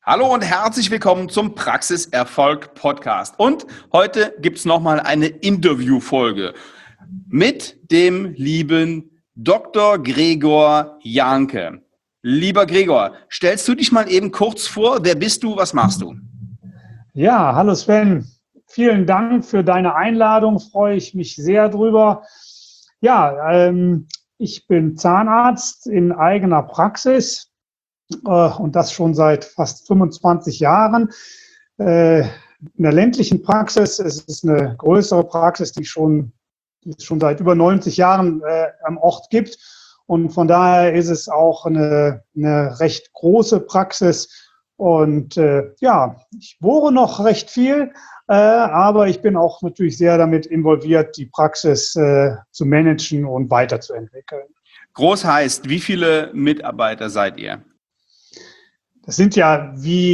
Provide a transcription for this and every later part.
Hallo und herzlich willkommen zum Praxiserfolg Podcast. Und heute gibt es nochmal eine Interviewfolge mit dem lieben Dr. Gregor Janke. Lieber Gregor, stellst du dich mal eben kurz vor? Wer bist du? Was machst du? Ja, hallo Sven. Vielen Dank für deine Einladung. Freue ich mich sehr drüber. Ja, ich bin Zahnarzt in eigener Praxis und das schon seit fast 25 Jahren. In der ländlichen Praxis, es ist eine größere Praxis, die es schon seit über 90 Jahren am Ort gibt. Und von daher ist es auch eine recht große Praxis. Und ja, ich bohre noch recht viel, aber ich bin auch natürlich sehr damit involviert, die Praxis zu managen und weiterzuentwickeln. Groß heißt, wie viele Mitarbeiter seid ihr? Das sind ja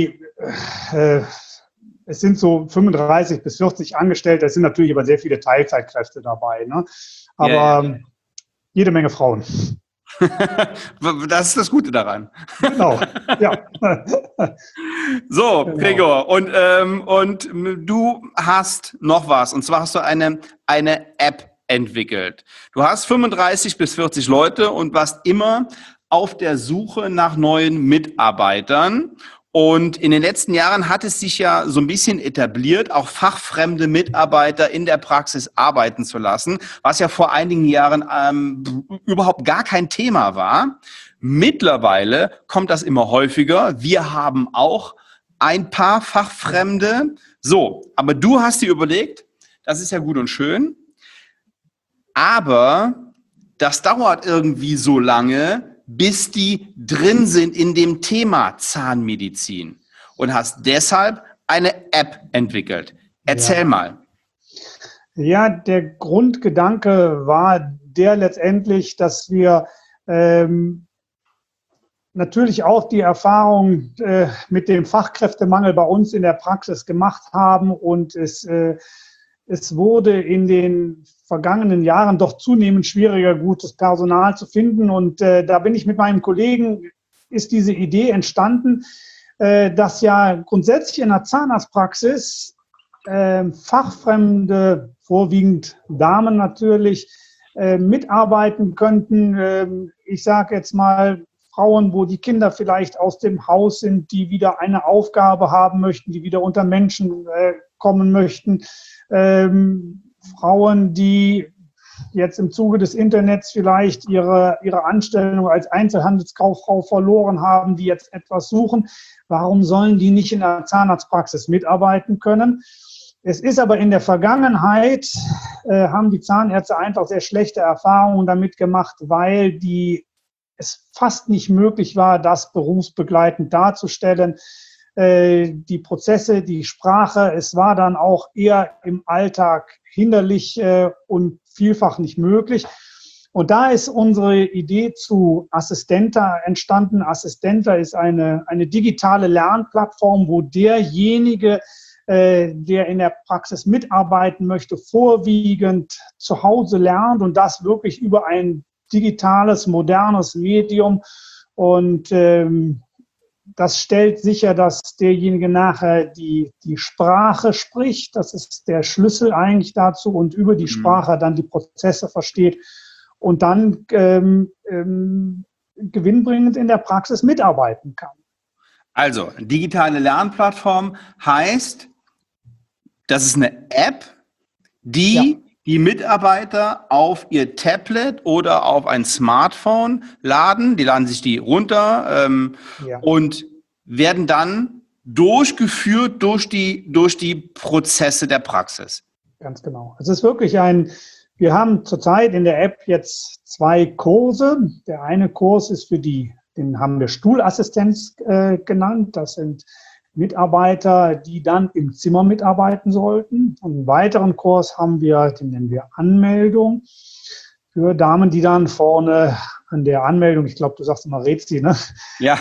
es sind so 35 bis 40 Angestellte, es sind natürlich aber sehr viele Teilzeitkräfte dabei, ne? Aber Ja. jede Menge Frauen. Das ist das Gute daran. Genau, ja. So, Genau. Gregor, und du hast noch was, und zwar hast du eine App entwickelt. Du hast 35 bis 40 Leute und warst immer auf der Suche nach neuen Mitarbeitern. Und in den letzten Jahren hat es sich ja so ein bisschen etabliert, auch fachfremde Mitarbeiter in der Praxis arbeiten zu lassen, was ja vor einigen Jahren überhaupt gar kein Thema war. Mittlerweile kommt das immer häufiger. Wir haben auch ein paar Fachfremde. So, aber du hast dir überlegt, das ist ja gut und schön, aber das dauert irgendwie so lange, bis die drin sind in dem Thema Zahnmedizin und hast deshalb eine App entwickelt. Erzähl mal. Ja, der Grundgedanke war der letztendlich, dass wir natürlich auch die Erfahrung mit dem Fachkräftemangel bei uns in der Praxis gemacht haben und es wurde in den vergangenen Jahren doch zunehmend schwieriger, gutes Personal zu finden. Und da bin ich mit meinem Kollegen, ist diese Idee entstanden, dass ja grundsätzlich in der Zahnarztpraxis fachfremde, vorwiegend Damen natürlich, mitarbeiten könnten. Ich sage jetzt mal Frauen, wo die Kinder vielleicht aus dem Haus sind, die wieder eine Aufgabe haben möchten, die wieder unter Menschen kommen möchten. Frauen, die jetzt im Zuge des Internets vielleicht ihre Anstellung als Einzelhandelskauffrau verloren haben, die jetzt etwas suchen. Warum sollen die nicht in der Zahnarztpraxis mitarbeiten können? Es ist aber in der Vergangenheit, haben die Zahnärzte einfach sehr schlechte Erfahrungen damit gemacht, weil es fast nicht möglich war, das berufsbegleitend darzustellen. Die Prozesse, die Sprache, es war dann auch eher im Alltag hinderlich und vielfach nicht möglich. Und da ist unsere Idee zu Assistenta entstanden. Assistenta ist eine digitale Lernplattform, wo derjenige, der in der Praxis mitarbeiten möchte, vorwiegend zu Hause lernt und das wirklich über ein digitales, modernes Medium. Und das stellt sicher, dass derjenige nachher die Sprache spricht. Das ist der Schlüssel eigentlich dazu und über die Sprache dann die Prozesse versteht und dann gewinnbringend in der Praxis mitarbeiten kann. Also, digitale Lernplattform heißt, das ist eine App, die die Mitarbeiter auf ihr Tablet oder auf ein Smartphone laden. Die laden sich die runter und werden dann durchgeführt durch die Prozesse der Praxis. Ganz genau. Es ist wirklich wir haben zurzeit in der App jetzt 2 Kurse. Der eine Kurs ist den haben wir Stuhlassistenz genannt. Das sind Mitarbeiter, die dann im Zimmer mitarbeiten sollten. Und einen weiteren Kurs haben wir, den nennen wir Anmeldung, für Damen, die dann vorne an der Anmeldung, ich glaube, du sagst immer Rätsel, ne? Ja.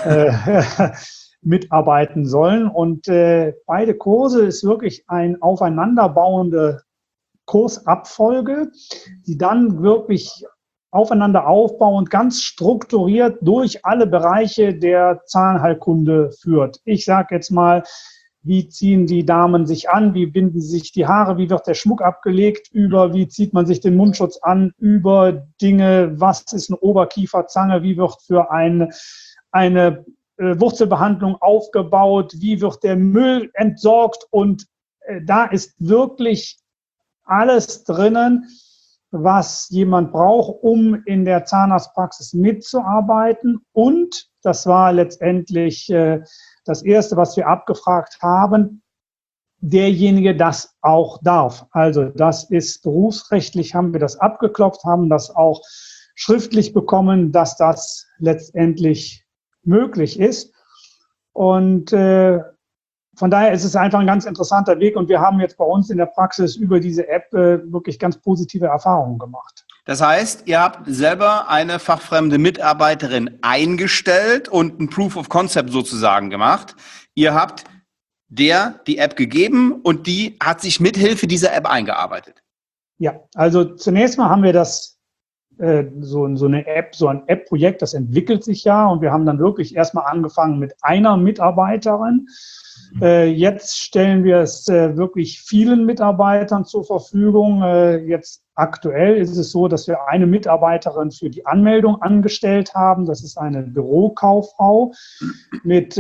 Mitarbeiten sollen. Und beide Kurse ist wirklich ein aufeinanderbauende Kursabfolge, die dann wirklich aufeinander aufbauend, ganz strukturiert durch alle Bereiche der Zahnheilkunde führt. Ich sage jetzt mal, wie ziehen die Damen sich an, wie binden sich die Haare, wie wird der Schmuck abgelegt, über wie zieht man sich den Mundschutz an, über Dinge, was ist eine Oberkieferzange, wie wird für eine Wurzelbehandlung aufgebaut, wie wird der Müll entsorgt, und da ist wirklich alles drinnen, was jemand braucht, um in der Zahnarztpraxis mitzuarbeiten. Und das war letztendlich das Erste, was wir abgefragt haben, derjenige das auch darf. Also das ist berufsrechtlich, haben wir das abgeklopft, haben das auch schriftlich bekommen, dass das letztendlich möglich ist. Und von daher ist es einfach ein ganz interessanter Weg, und wir haben jetzt bei uns in der Praxis über diese App wirklich ganz positive Erfahrungen gemacht. Das heißt, ihr habt selber eine fachfremde Mitarbeiterin eingestellt und ein Proof of Concept sozusagen gemacht. Ihr habt der die App gegeben und die hat sich mithilfe dieser App eingearbeitet. Ja, also zunächst mal haben wir das so eine App, so ein App-Projekt, das entwickelt sich ja, und wir haben dann wirklich erstmal angefangen mit einer Mitarbeiterin. Jetzt stellen wir es wirklich vielen Mitarbeitern zur Verfügung. Jetzt aktuell ist es so, dass wir eine Mitarbeiterin für die Anmeldung angestellt haben. Das ist eine Bürokauffrau mit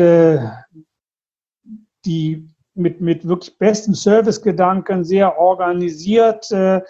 wirklich bestem Servicegedanken, sehr organisiert,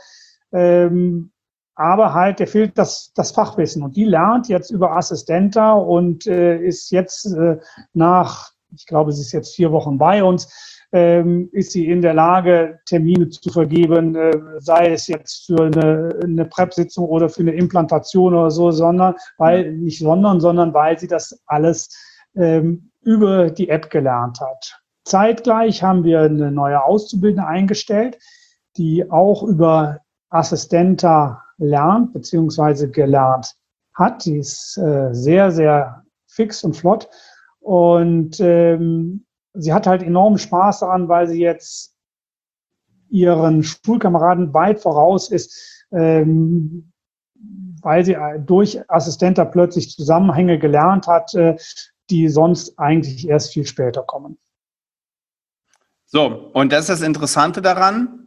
aber halt, der fehlt das Fachwissen, und die lernt jetzt über Assistenta und ist jetzt ich glaube, sie ist jetzt 4 Wochen bei uns, ist sie in der Lage, Termine zu vergeben, sei es jetzt für eine PrEP-Sitzung oder für eine Implantation oder so, sondern weil sie das alles über die App gelernt hat. Zeitgleich haben wir eine neue Auszubildende eingestellt, die auch über Assistenta lernt bzw. gelernt hat. Die ist sehr, sehr fix und flott. Und sie hat halt enormen Spaß daran, weil sie jetzt ihren Schulkameraden weit voraus ist, weil sie durch Assistenta plötzlich Zusammenhänge gelernt hat, die sonst eigentlich erst viel später kommen. So, und das ist das Interessante daran.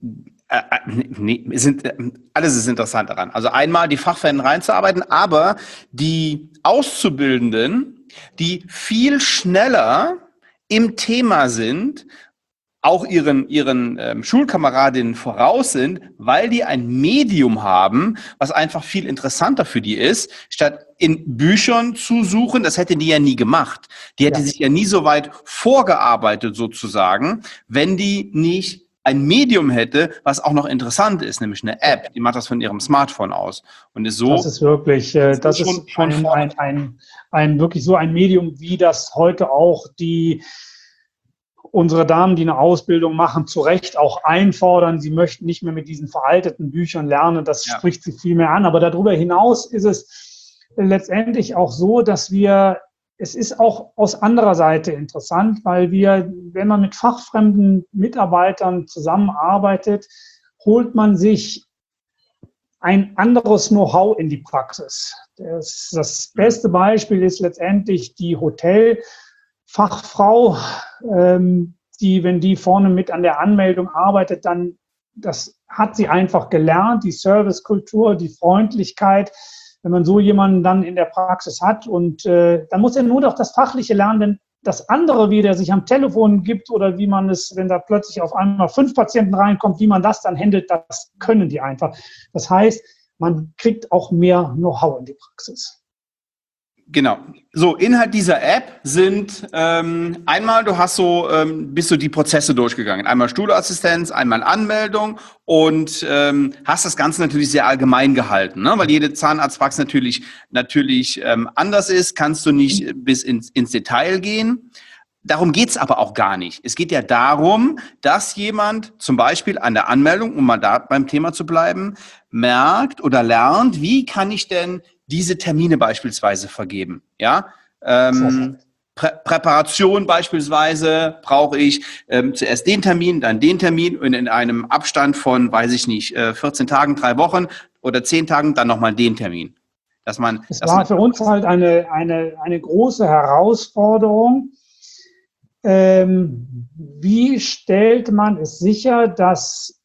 Alles ist interessant daran. Also einmal die Fachfäden reinzuarbeiten, aber die Auszubildenden, die viel schneller im Thema sind, auch ihren Schulkameradinnen voraus sind, weil die ein Medium haben, was einfach viel interessanter für die ist, statt in Büchern zu suchen. Das hätte die ja nie gemacht. Die hätte sich ja nie so weit vorgearbeitet sozusagen, wenn die nicht ein Medium hätte, was auch noch interessant ist, nämlich eine App. Die macht das von ihrem Smartphone aus und ist so. Das ist wirklich, das ist wirklich so ein Medium, wie das heute auch unsere Damen, die eine Ausbildung machen, zu Recht auch einfordern. Sie möchten nicht mehr mit diesen veralteten Büchern lernen. Das spricht sie viel mehr an. Aber darüber hinaus ist es letztendlich auch so, dass es ist auch aus anderer Seite interessant, weil wenn man mit fachfremden Mitarbeitern zusammenarbeitet, holt man sich ein anderes Know-how in die Praxis. Das beste Beispiel ist letztendlich die Hotelfachfrau, die, wenn die vorne mit an der Anmeldung arbeitet, dann, das hat sie einfach gelernt, die Servicekultur, die Freundlichkeit. Wenn man so jemanden dann in der Praxis hat, und dann muss er nur noch das Fachliche lernen, denn das andere, wie der sich am Telefon gibt oder wie man es, wenn da plötzlich auf einmal 5 Patienten reinkommt, wie man das dann handelt, das können die einfach. Das heißt, man kriegt auch mehr Know-how in die Praxis. Genau. So, Inhalt dieser App sind einmal, bist du die Prozesse durchgegangen. Einmal Stuhlassistenz, einmal Anmeldung und hast das Ganze natürlich sehr allgemein gehalten, ne? Weil jede Zahnarztpraxis natürlich anders ist, kannst du nicht bis ins Detail gehen. Darum geht's aber auch gar nicht. Es geht ja darum, dass jemand zum Beispiel an der Anmeldung, um mal da beim Thema zu bleiben, merkt oder lernt, wie kann ich denn diese Termine beispielsweise vergeben. Ja, Präparation beispielsweise brauche ich zuerst den Termin, dann den Termin und in einem Abstand von, weiß ich nicht, 14 Tagen, 3 Wochen oder 10 Tagen dann nochmal den Termin. Es war für uns halt eine große Herausforderung. Wie stellt man es sicher, dass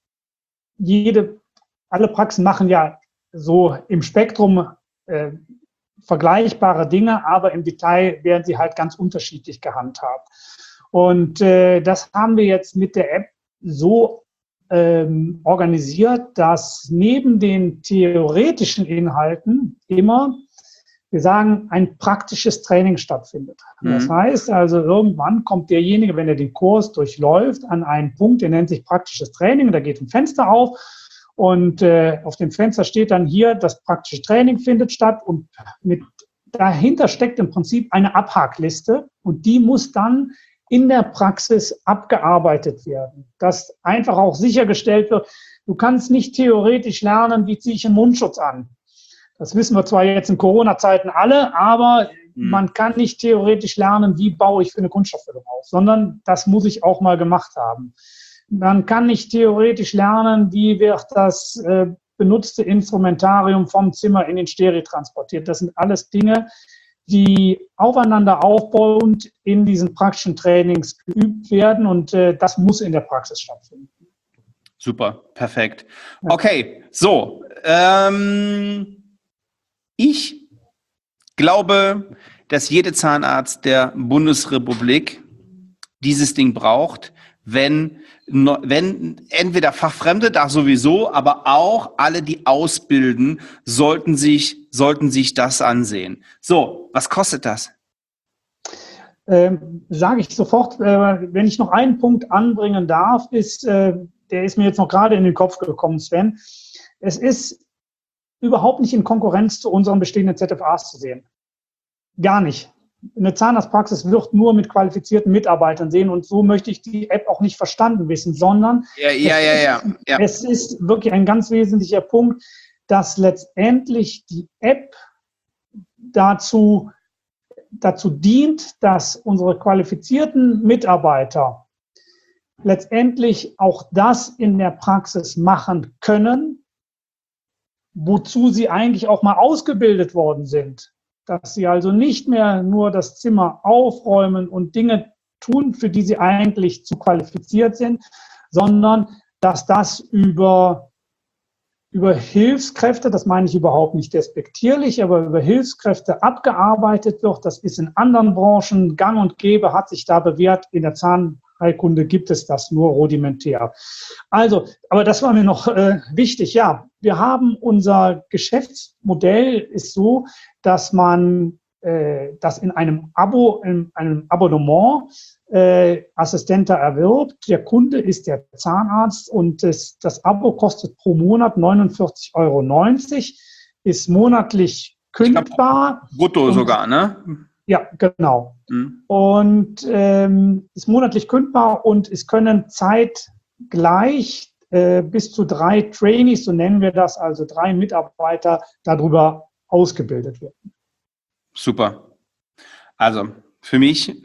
alle Praxen machen ja so im Spektrum vergleichbare Dinge, aber im Detail werden sie halt ganz unterschiedlich gehandhabt. Und das haben wir jetzt mit der App so organisiert, dass neben den theoretischen Inhalten immer, wir sagen, ein praktisches Training stattfindet. Das heißt also, irgendwann kommt derjenige, wenn er den Kurs durchläuft, an einen Punkt, der nennt sich praktisches Training, da geht ein Fenster auf und auf dem Fenster steht dann hier, das praktische Training findet statt und dahinter steckt im Prinzip eine Abhakliste und die muss dann in der Praxis abgearbeitet werden, dass einfach auch sichergestellt wird, du kannst nicht theoretisch lernen, wie ziehe ich einen Mundschutz an. Das wissen wir zwar jetzt in Corona-Zeiten alle, aber man kann nicht theoretisch lernen, wie baue ich für eine Kunststofffüllung auf, sondern das muss ich auch mal gemacht haben. Man kann nicht theoretisch lernen, wie wird das benutzte Instrumentarium vom Zimmer in den Stereo transportiert. Das sind alles Dinge, die aufeinander aufbauend in diesen praktischen Trainings geübt werden und das muss in der Praxis stattfinden. Super, perfekt. Okay, so. Ich glaube, dass jeder Zahnarzt der Bundesrepublik dieses Ding braucht, wenn entweder Fachfremde, da sowieso, aber auch alle, die ausbilden, sollten sich das ansehen. So, was kostet das? Sage ich sofort, wenn ich noch einen Punkt anbringen darf, der ist mir jetzt noch gerade in den Kopf gekommen, Sven. Es ist überhaupt nicht in Konkurrenz zu unseren bestehenden ZFAs zu sehen. Gar nicht. Eine Zahnarztpraxis wird nur mit qualifizierten Mitarbeitern sehen und so möchte ich die App auch nicht verstanden wissen, sondern es ist wirklich ein ganz wesentlicher Punkt, dass letztendlich die App dazu dient, dass unsere qualifizierten Mitarbeiter letztendlich auch das in der Praxis machen können, wozu sie eigentlich auch mal ausgebildet worden sind. Dass sie also nicht mehr nur das Zimmer aufräumen und Dinge tun, für die sie eigentlich zu qualifiziert sind, sondern dass das über Hilfskräfte, das meine ich überhaupt nicht despektierlich, aber über Hilfskräfte abgearbeitet wird. Das ist in anderen Branchen gang und gäbe, hat sich da bewährt. In der Zahnheilkunde gibt es das nur rudimentär. Also, aber das war mir noch wichtig. Ja, wir haben unser Geschäftsmodell ist so, dass man das in einem Abonnement Assistenta erwirbt. Der Kunde ist der Zahnarzt und das Abo kostet pro Monat 49,90 €, ist monatlich kündbar. Brutto sogar, ne? Ja, genau. Und ist monatlich kündbar und es können zeitgleich bis zu 3 Trainees, so nennen wir das, also 3 Mitarbeiter darüber ausgebildet werden. Super. Also für mich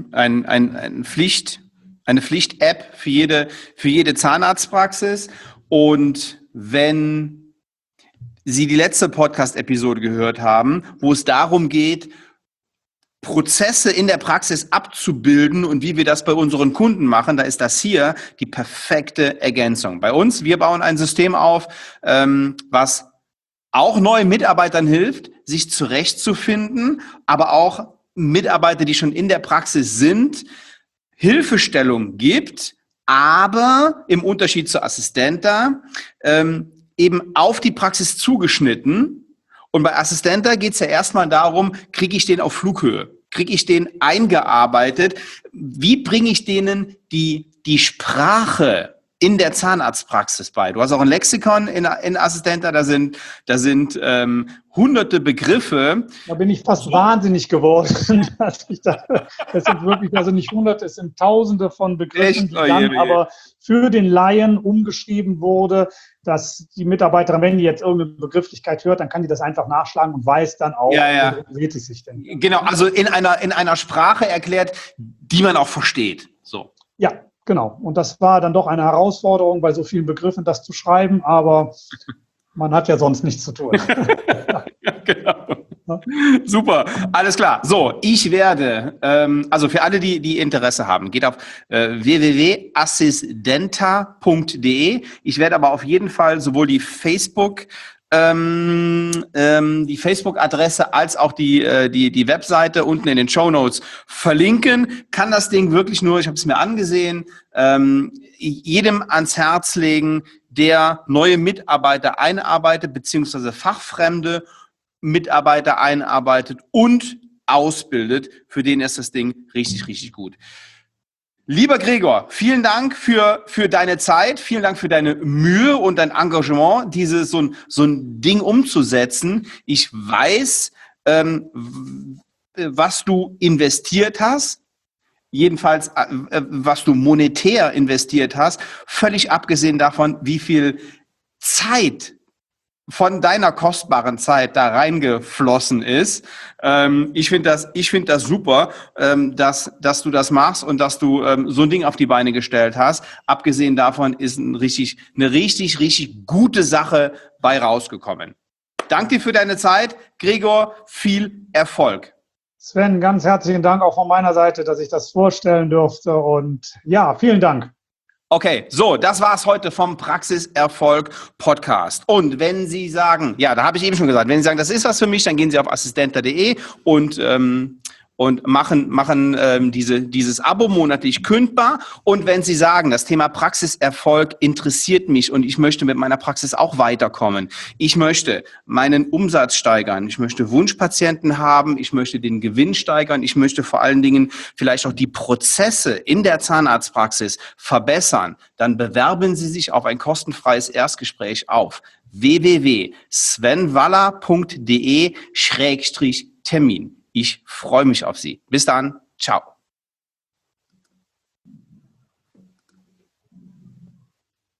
eine Pflicht-App für jede Zahnarztpraxis. Und wenn Sie die letzte Podcast-Episode gehört haben, wo es darum geht, Prozesse in der Praxis abzubilden und wie wir das bei unseren Kunden machen, da ist das hier die perfekte Ergänzung. Bei uns, wir bauen ein System auf, was auch neuen Mitarbeitern hilft, sich zurechtzufinden, aber auch Mitarbeiter, die schon in der Praxis sind, Hilfestellung gibt, aber im Unterschied zur Assistenta eben auf die Praxis zugeschnitten. Und bei Assistenta geht es ja erstmal darum, kriege ich den auf Flughöhe? Kriege ich den eingearbeitet? Wie bringe ich denen die Sprache in der Zahnarztpraxis bei? Du hast auch ein Lexikon in Assistenta, da sind hunderte Begriffe. Da bin ich fast wahnsinnig geworden. Das sind wirklich, also nicht hunderte, es sind tausende von Begriffen, die dann aber für den Laien umgeschrieben wurde, dass die Mitarbeiterin, wenn die jetzt irgendeine Begrifflichkeit hört, dann kann die das einfach nachschlagen und weiß dann auch, wo dreht es sich denn. Genau, also in einer Sprache erklärt, die man auch versteht. So. Ja, genau. Und das war dann doch eine Herausforderung, bei so vielen Begriffen das zu schreiben, aber Man hat ja sonst nichts zu tun. Genau. Super, alles klar. So, ich werde, also für alle, die Interesse haben, geht auf www.assistenta.de. Ich werde aber auf jeden Fall sowohl die Facebook-Adresse als auch die Webseite unten in den Shownotes verlinken. Kann das Ding wirklich nur, ich habe es mir angesehen, jedem ans Herz legen, der neue Mitarbeiter einarbeitet, beziehungsweise fachfremde Mitarbeiter einarbeitet und ausbildet. Für den ist das Ding richtig, richtig gut. Lieber Gregor, vielen Dank für deine Zeit, vielen Dank für deine Mühe und dein Engagement, so ein Ding umzusetzen. Ich weiß, was du investiert hast, jedenfalls was du monetär investiert hast, völlig abgesehen davon, wie viel Zeit von deiner kostbaren Zeit da reingeflossen ist. Ich finde das super, dass du das machst und dass du so ein Ding auf die Beine gestellt hast. Abgesehen davon ist eine richtig gute Sache bei rausgekommen. Danke dir für deine Zeit. Gregor, viel Erfolg. Sven, ganz herzlichen Dank auch von meiner Seite, dass ich das vorstellen durfte. Und ja, vielen Dank. Okay, so, das war's heute vom Praxiserfolg Podcast. Und wenn Sie sagen, ja, da habe ich eben schon gesagt, wenn Sie sagen, das ist was für mich, dann gehen Sie auf assistenta.de und machen dieses Abo monatlich kündbar. Und wenn Sie sagen, das Thema Praxiserfolg interessiert mich und ich möchte mit meiner Praxis auch weiterkommen, ich möchte meinen Umsatz steigern, ich möchte Wunschpatienten haben, ich möchte den Gewinn steigern, ich möchte vor allen Dingen vielleicht auch die Prozesse in der Zahnarztpraxis verbessern, dann bewerben Sie sich auf ein kostenfreies Erstgespräch auf www.svenwaller.de/Termin. Ich freue mich auf Sie. Bis dann. Ciao.